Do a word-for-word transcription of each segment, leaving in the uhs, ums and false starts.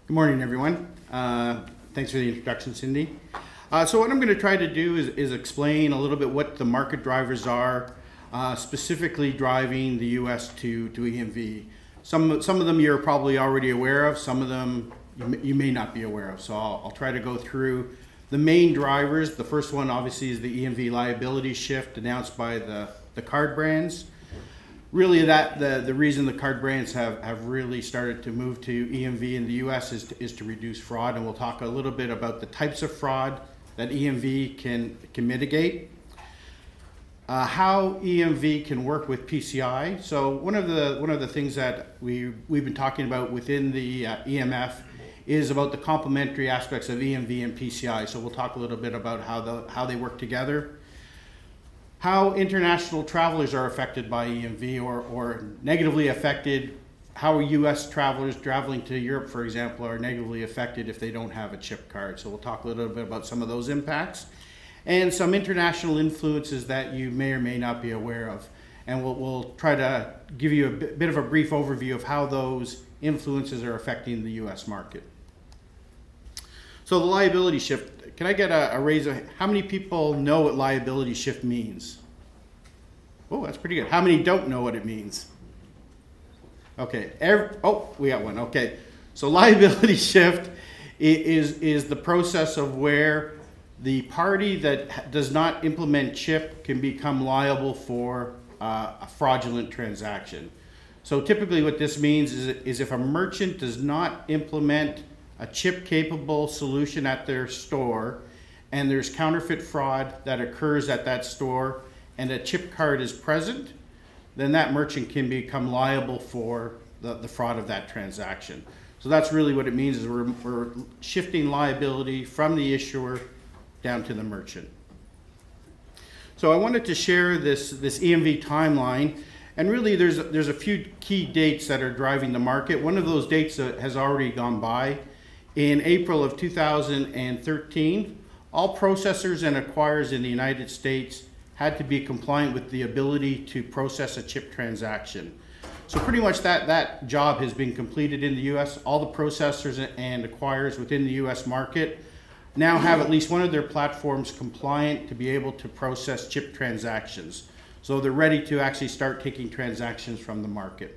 Good morning, everyone. Uh, thanks for the introduction, Cindy. Uh, so what I'm going to try to do is, is explain a little bit what the market drivers are, uh, specifically driving the U S to, to E M V. Some, some of them you're probably already aware of, some of them you may, you may not be aware of. So I'll, I'll try to go through the main drivers. The first one obviously is the E M V liability shift announced by the, the card brands. Really, that the, the reason the card brands have, have really started to move to E M V in the U S is to, is to reduce fraud, and we'll talk a little bit about the types of fraud that E M V can, can mitigate. Uh, how E M V can work with P C I. So one of the one of the things that we we've been talking about within the uh, E M F is about the complementary aspects of E M V and P C I. So we'll talk a little bit about how the how they work together. How international travelers are affected by E M V or, or negatively affected, how U S travelers traveling to Europe, for example, are negatively affected if they don't have a chip card. So we'll talk a little bit about some of those impacts and some international influences that you may or may not be aware of. And we'll, we'll try to give you a bit of a brief overview of how those influences are affecting the U S market. So the liability shift. Can I get a, a raise of, how many people know what liability shift means? Oh, that's pretty good. How many don't know what it means? Okay, every, oh, we got one, okay. So liability shift is, is the process of where the party that does not implement chip can become liable for uh, a fraudulent transaction. So typically what this means is, is if a merchant does not implement a chip-capable solution at their store, and there's counterfeit fraud that occurs at that store, and a chip card is present, then that merchant can become liable for the, the fraud of that transaction. So that's really what it means, is we're, we're shifting liability from the issuer down to the merchant. So I wanted to share this, this E M V timeline, and really there's, there's a few key dates that are driving the market. One of those dates has already gone by. In April of two thousand thirteen, all processors and acquirers in the United States had to be compliant with the ability to process a chip transaction. So pretty much that, that job has been completed in the U S. All the processors and acquirers within the U S market now have at least one of their platforms compliant to be able to process chip transactions. So they're ready to actually start taking transactions from the market.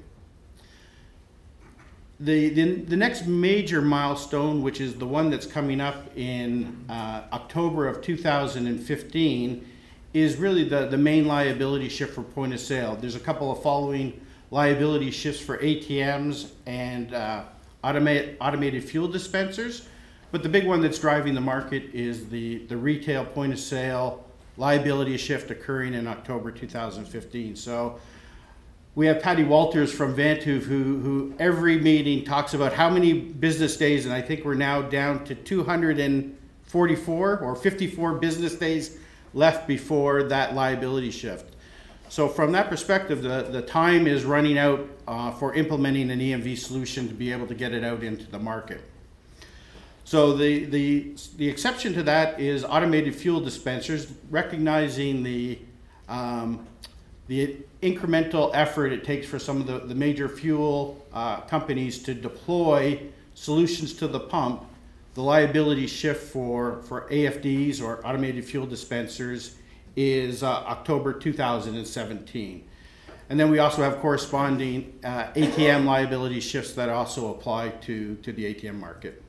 The, the, the next major milestone, which is the one that's coming up in uh, October of two thousand fifteen, is really the, the main liability shift for point of sale. There's a couple of following liability shifts for A T Ms and uh, automate, automated fuel dispensers, but the big one that's driving the market is the, the retail point of sale liability shift occurring in October two thousand fifteen. So we have Patty Walters from Vantuve, who, who every meeting talks about how many business days, and I think we're now down to two hundred forty-four or fifty-four business days left before that liability shift. So from that perspective, the, the time is running out uh, for implementing an E M V solution to be able to get it out into the market. So the, the, the exception to that is automated fuel dispensers, recognizing the um, the incremental effort it takes for some of the, the major fuel uh, companies to deploy solutions to the pump. The liability shift for, for A F Ds or automated fuel dispensers is uh, October two thousand seventeen. And then we also have corresponding uh, A T M liability shifts that also apply to, to the A T M market.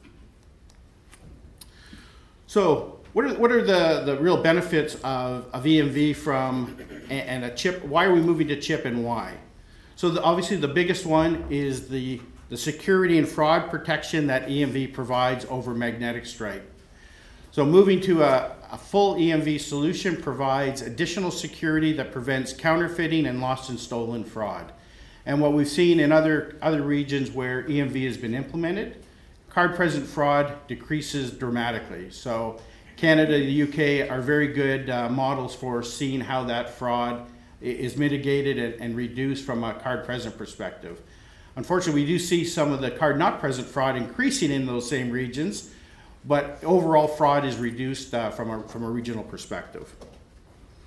So what are, what are the, the real benefits of, of E M V from and a chip? Why are we moving to chip and why? So the, obviously the biggest one is the, the security and fraud protection that E M V provides over magnetic stripe. So moving to a, a full E M V solution provides additional security that prevents counterfeiting and lost and stolen fraud. And what we've seen in other, other regions where E M V has been implemented, card-present fraud decreases dramatically. So Canada, the U K are very good uh, models for seeing how that fraud is mitigated and, and reduced from a card-present perspective. Unfortunately, we do see some of the card-not-present fraud increasing in those same regions, but overall fraud is reduced uh, from, a, from a regional perspective.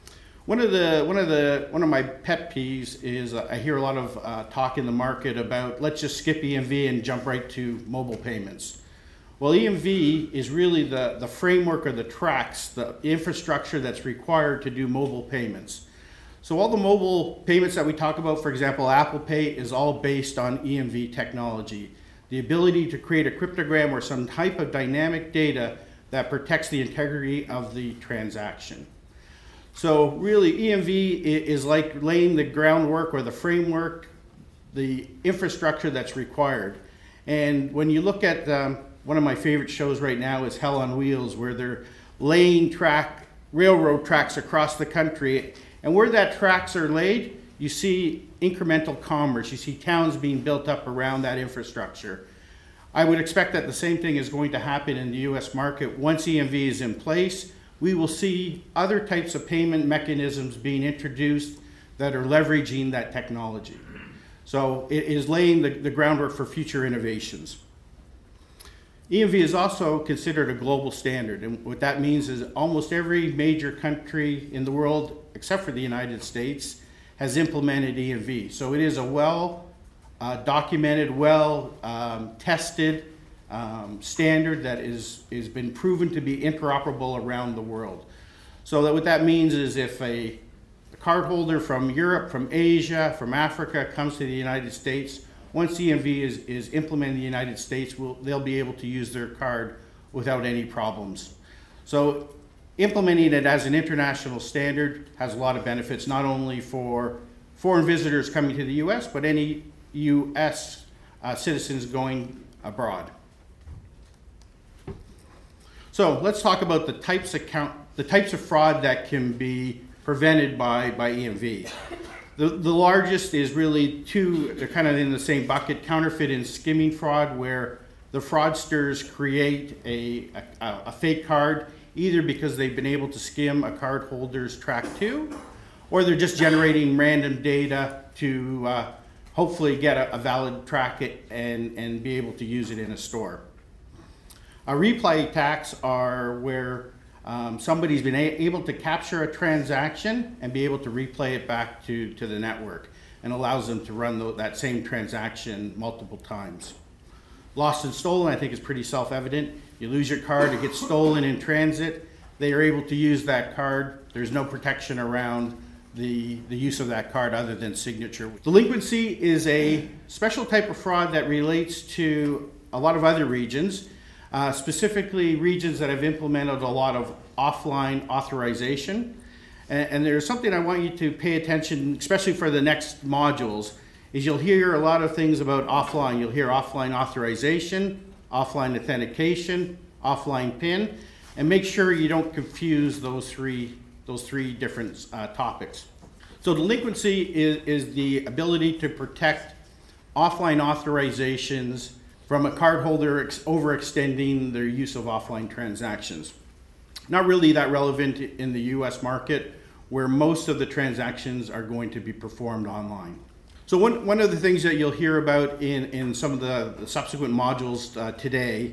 One of the one of the one of my pet peeves is uh, I hear a lot of uh, talk in the market about let's just skip E M V and jump right to mobile payments. Well, E M V is really the, the framework or the tracks, the infrastructure that's required to do mobile payments. So all the mobile payments that we talk about, for example, Apple Pay, is all based on E M V technology. The ability to create a cryptogram or some type of dynamic data that protects the integrity of the transaction. So really, E M V is like laying the groundwork or the framework, the infrastructure that's required. And when you look at um, one of my favorite shows right now is Hell on Wheels, where they're laying track, railroad tracks across the country. And where that tracks are laid, you see incremental commerce. You see towns being built up around that infrastructure. I would expect that the same thing is going to happen in the U S market. Once E M V is in place, we will see other types of payment mechanisms being introduced that are leveraging that technology. So it is laying the, the groundwork for future innovations. E M V is also considered a global standard, and what that means is almost every major country in the world, except for the United States, has implemented E M V. So it is a well uh, documented, well um, tested um, standard that is is been proven to be interoperable around the world. So that what that means is if a, a cardholder from Europe, from Asia, from Africa comes to the United States, once E M V is, is implemented in the United States, we'll, they'll be able to use their card without any problems. So implementing it as an international standard has a lot of benefits, not only for foreign visitors coming to the U S, but any U S uh, citizens going abroad. So let's talk about the types of, count, the types of fraud that can be prevented by, by E M V. The, the largest is really two, they're kind of in the same bucket, counterfeit and skimming fraud, where the fraudsters create a, a, a fake card, either because they've been able to skim a cardholder's track two, or they're just generating random data to uh, hopefully get a, a valid track it and, and be able to use it in a store. Uh, replay attacks are where Um, somebody's been a- able to capture a transaction and be able to replay it back to, to the network, and allows them to run the, that same transaction multiple times. Lost and stolen, I think, is pretty self-evident. You lose your card, it gets stolen in transit. They are able to use that card. There's no protection around the, the use of that card other than signature. Delinquency is a special type of fraud that relates to a lot of other regions. Uh, specifically regions that have implemented a lot of offline authorization. And, and there's something I want you to pay attention, especially for the next modules, is you'll hear a lot of things about offline. You'll hear offline authorization, offline authentication, offline PIN, and make sure you don't confuse those three, those three different uh, topics. So delinquency is, is the ability to protect offline authorizations from a cardholder ex- overextending their use of offline transactions. Not really that relevant in the U S market, where most of the transactions are going to be performed online. So one, one of the things that you'll hear about in, in some of the, the subsequent modules uh, today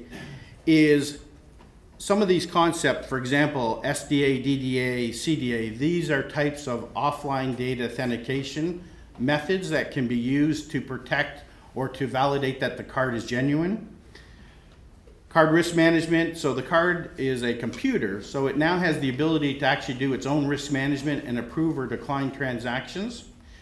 is some of these concepts. For example, S D A, D D A, C D A, these are types of offline data authentication methods that can be used to protect or to validate that the card is genuine. Card risk management, so the card is a computer, so it now has the ability to actually do its own risk management and approve or decline transactions.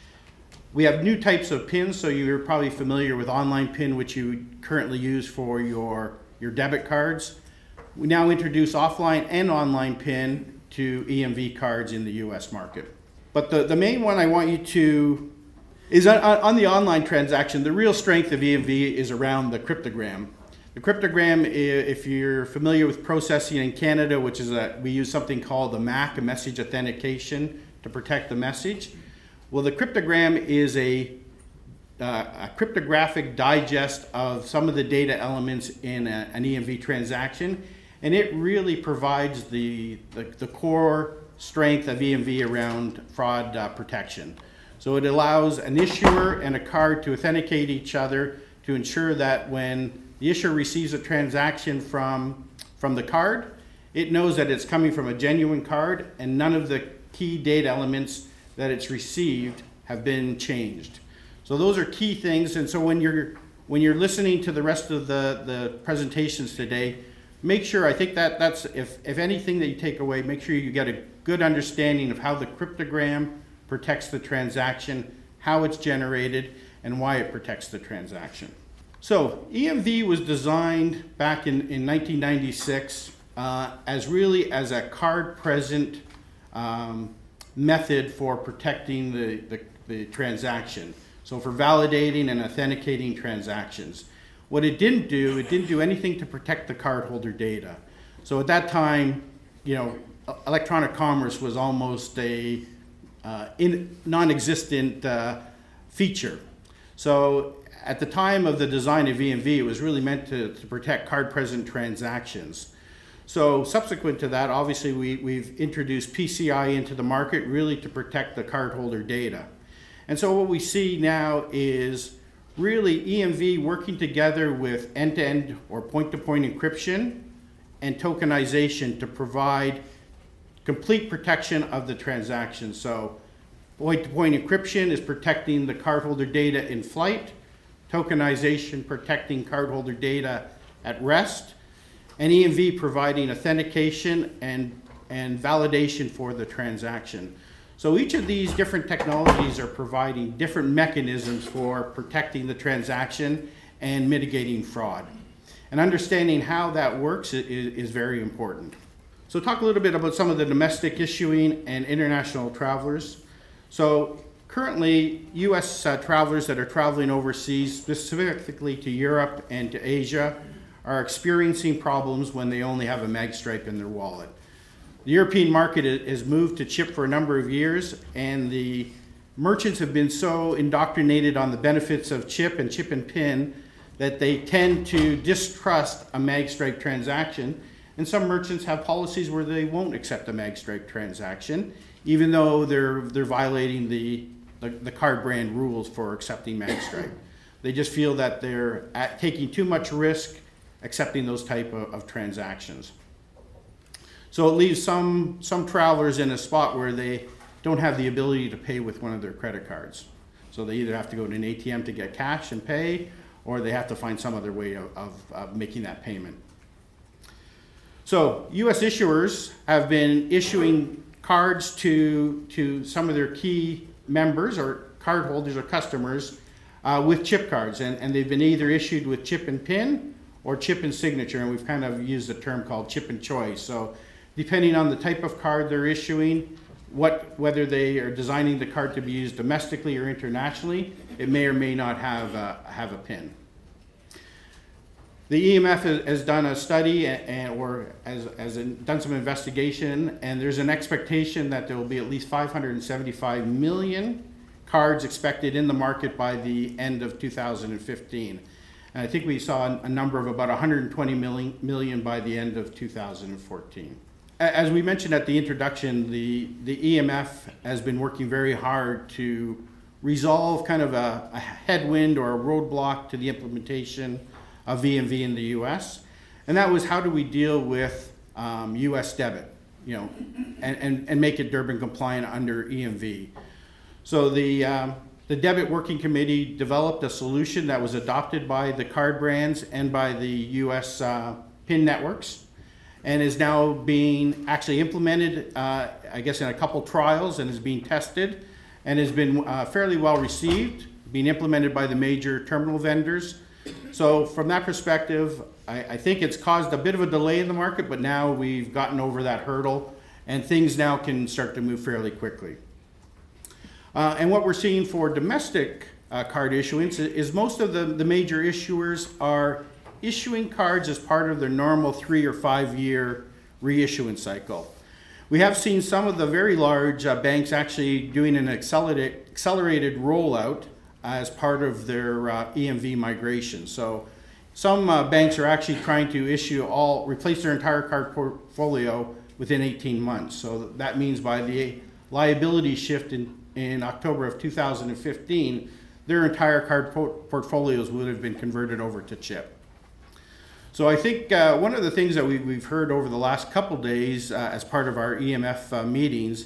We have new types of PINs, so you're probably familiar with online PIN, which you currently use for your, your debit cards. We now introduce offline and online PIN to E M V cards in the U S market. But the, the main one I want you to is on, on the online transaction. The real strength of E M V is around the cryptogram. The cryptogram, if you're familiar with processing in Canada, which is a, we use something called the M A C, a message authentication, to protect the message. Well, the cryptogram is a, uh, a cryptographic digest of some of the data elements in a, an E M V transaction, and it really provides the, the, the core strength of E M V around fraud uh, protection. So it allows an issuer and a card to authenticate each other to ensure that when the issuer receives a transaction from, from the card, it knows that it's coming from a genuine card, and none of the key data elements that it's received have been changed. So those are key things, and so when you're when you're listening to the rest of the, the presentations today, make sure, I think that that's, if, if anything that you take away, make sure you get a good understanding of how the cryptogram protects the transaction, how it's generated, and why it protects the transaction. So E M V was designed back in, in nineteen ninety-six uh, as really as a card-present um, method for protecting the, the, the transaction. So for validating and authenticating transactions. What it didn't do, it didn't do anything to protect the cardholder data. So at that time, you know, electronic commerce was almost a uh, in, non-existent uh, feature. So at the time of the design of E M V, it was really meant to, to protect card-present transactions. So subsequent to that, obviously we, we've introduced P C I into the market really to protect the cardholder data. And so what we see now is really E M V working together with end-to-end or point-to-point encryption and tokenization to provide complete protection of the transaction. So point-to-point encryption is protecting the cardholder data in flight, tokenization protecting cardholder data at rest, and E M V providing authentication and, and validation for the transaction. So each of these different technologies are providing different mechanisms for protecting the transaction and mitigating fraud. And understanding how that works is, is very important. So talk a little bit about some of the domestic issuing and international travelers. So currently, U S uh, travelers that are traveling overseas, specifically to Europe and to Asia, are experiencing problems when they only have a magstripe in their wallet. The European market has moved to chip for a number of years, and the merchants have been so indoctrinated on the benefits of chip and chip and PIN that they tend to distrust a magstripe transaction. And some merchants have policies where they won't accept a magstripe transaction, even though they're they're violating the, the, the card brand rules for accepting magstripe. They just feel that they're at taking too much risk accepting those type of, of transactions. So it leaves some, some travelers in a spot where they don't have the ability to pay with one of their credit cards. So they either have to go to an A T M to get cash and pay, or they have to find some other way of, of, of making that payment. So U S issuers have been issuing cards to, to some of their key members or card holders or customers uh, with chip cards, and, and they've been either issued with chip and PIN or chip and signature, and we've kind of used a term called chip and choice. So depending on the type of card they're issuing, what, whether they are designing the card to be used domestically or internationally, it may or may not have a, have a PIN. The E M F has done a study and, or has, has done some investigation, and there's an expectation that there will be at least five hundred seventy-five million cards expected in the market by the end of two thousand fifteen. And I think we saw a number of about one hundred twenty million, million by the end of two thousand fourteen. As we mentioned at the introduction, the, the E M F has been working very hard to resolve kind of a, a headwind or a roadblock to the implementation of E M V in the U S. And that was, how do we deal with um, U S debit, you know, and, and, and make it Durbin compliant under E M V. So the, um, the Debit Working Committee developed a solution that was adopted by the card brands and by the U S uh, PIN networks, and is now being actually implemented, uh, I guess, in a couple trials, and is being tested, and has been uh, fairly well received, being implemented by the major terminal vendors. So from that perspective, I, I think it's caused a bit of a delay in the market, but now we've gotten over that hurdle, and things now can start to move fairly quickly. Uh, and what we're seeing for domestic uh, card issuance is most of the, the major issuers are issuing cards as part of their normal three or five year reissuance cycle. We have seen some of the very large uh, banks actually doing an accelerated, accelerated rollout as part of their uh, E M V migration. So some uh, banks are actually trying to issue all, replace their entire card portfolio within eighteen months. So that means by the liability shift in, in October of two thousand fifteen, their entire card po- portfolios would have been converted over to chip. So I think uh, one of the things that we, we've heard over the last couple days uh, as part of our E M F uh, meetings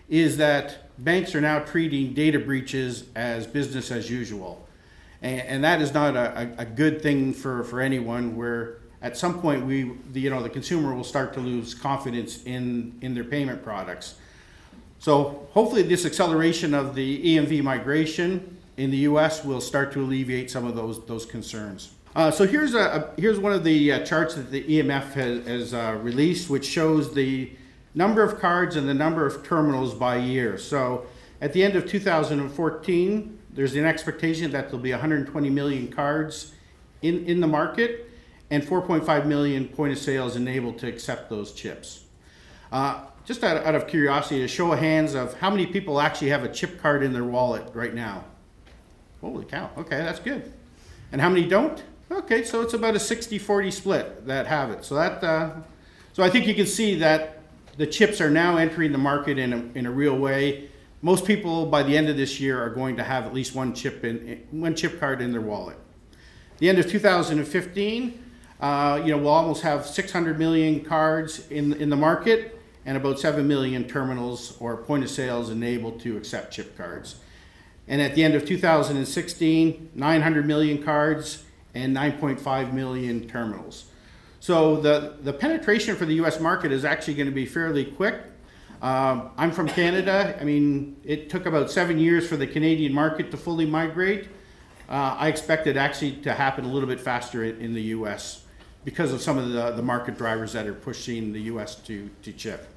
is that banks are now treating data breaches as business as usual. And, and that is not a, a good thing for, for anyone, where at some point we, the, you know, the consumer will start to lose confidence in, in their payment products. So hopefully this acceleration of the E M V migration in the U S will start to alleviate some of those, those concerns. Uh, so here's, a, a, here's one of the uh, charts that the E M F has, has uh, released, which shows the number of cards and the number of terminals by year. So at the end of two thousand fourteen, there's an expectation that there'll be one hundred twenty million cards in, in the market and four point five million point of sales enabled to accept those chips. Uh, just out, out of curiosity, a show of hands of how many people actually have a chip card in their wallet right now? Holy cow, okay, that's good. And how many don't? Okay, so it's about a sixty forty split that have it. So that, uh, so I think you can see that the chips are now entering the market in a, in a real way. Most people by the end of this year are going to have at least one chip in one chip card in their wallet. The end of two thousand fifteen, uh, you know, we'll almost have six hundred million cards in in the market and about seven million terminals or point of sales enabled to accept chip cards. And at the end of two thousand sixteen, nine hundred million cards and nine point five million terminals. So the, the penetration for the U S market is actually going to be fairly quick. Um, I'm from Canada. I mean, it took about seven years for the Canadian market to fully migrate. Uh, I expect it actually to happen a little bit faster in, in the U S because of some of the, the market drivers that are pushing the U S to, to chip.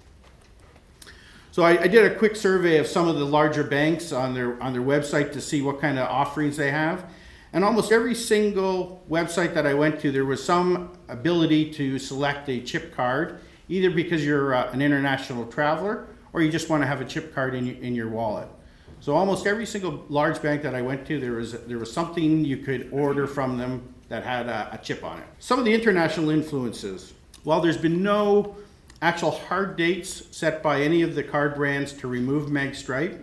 So I, I did a quick survey of some of the larger banks on their, on their website to see what kind of offerings they have. And almost every single website that I went to, there was some ability to select a chip card, either because you're uh, an international traveler or you just want to have a chip card in your, in your wallet. So almost every single large bank that I went to, there was, there was something you could order from them that had a, a chip on it. Some of the international influences. While there's been no actual hard dates set by any of the card brands to remove magstripe,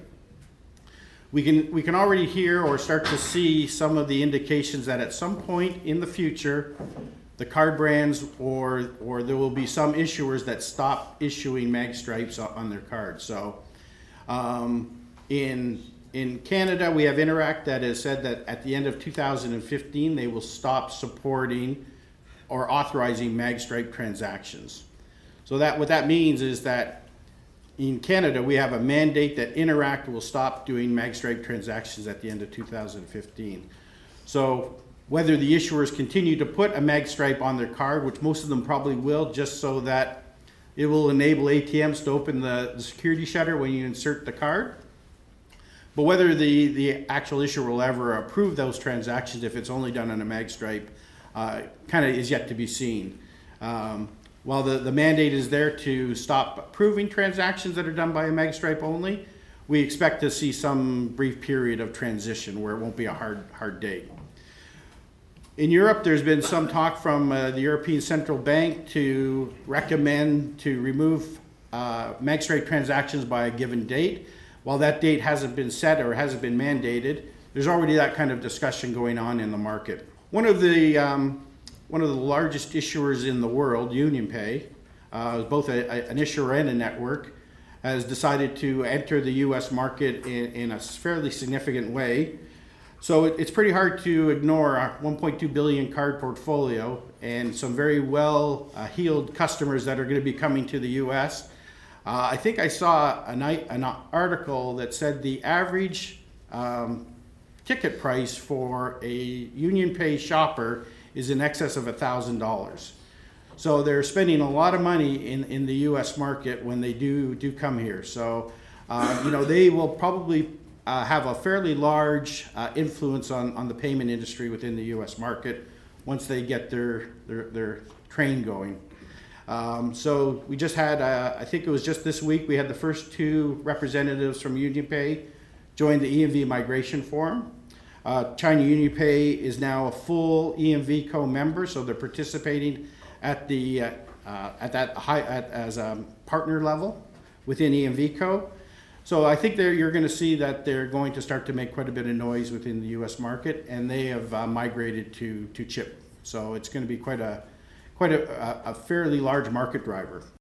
We can, we can already hear or start to see some of the indications that at some point in the future, the card brands or, or there will be some issuers that stop issuing magstripes on their cards. So um, in, in Canada, we have Interac that has said that at the end of two thousand fifteen, they will stop supporting or authorizing magstripe transactions. So that what that means is that in Canada, we have a mandate that Interac will stop doing magstripe transactions at the end of two thousand fifteen. So whether the issuers continue to put a magstripe on their card, which most of them probably will, just so that it will enable A T Ms to open the, the security shutter when you insert the card. But whether the, the actual issuer will ever approve those transactions if it's only done on a magstripe uh, kind of is yet to be seen. Um, While the, the mandate is there to stop approving transactions that are done by a magstripe only, we expect to see some brief period of transition where it won't be a hard, hard date. In Europe, there's been some talk from uh, the European Central Bank to recommend to remove uh, magstripe transactions by a given date. While that date hasn't been set or hasn't been mandated, there's already that kind of discussion going on in the market. One of the um, One of the largest issuers in the world, UnionPay, uh, both a, a, an issuer and a network, has decided to enter the U S market in, in a fairly significant way. So it, it's pretty hard to ignore our one point two billion card portfolio and some very well-heeled uh, customers that are going to be coming to the U S. Uh, I think I saw a night, an article that said the average um, ticket price for a UnionPay shopper is in excess of one thousand dollars. So they're spending a lot of money in, in the U S market when they do, do come here. So, uh, you know, they will probably uh, have a fairly large uh, influence on, on the payment industry within the U S market once they get their, their, their train going. Um, so we just had, uh, I think it was just this week, we had the first two representatives from UnionPay join the E M V Migration Forum. Uh, China UnionPay is now a full E M V Co member, so they're participating at the uh, uh, at that high at, as a partner level within E M V Co. So I think there you're going to see that they're going to start to make quite a bit of noise within the U S market, and they have uh, migrated to to chip. So it's going to be quite a quite a, a fairly large market driver.